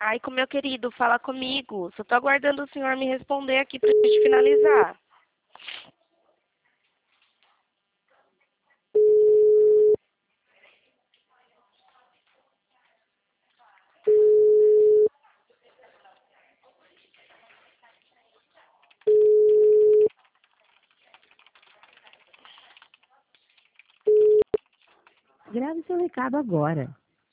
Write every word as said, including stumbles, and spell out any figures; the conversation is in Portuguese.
Ai, com meu querido, fala comigo. Só tô aguardando o senhor me responder aqui pra gente finalizar. Grave seu recado agora.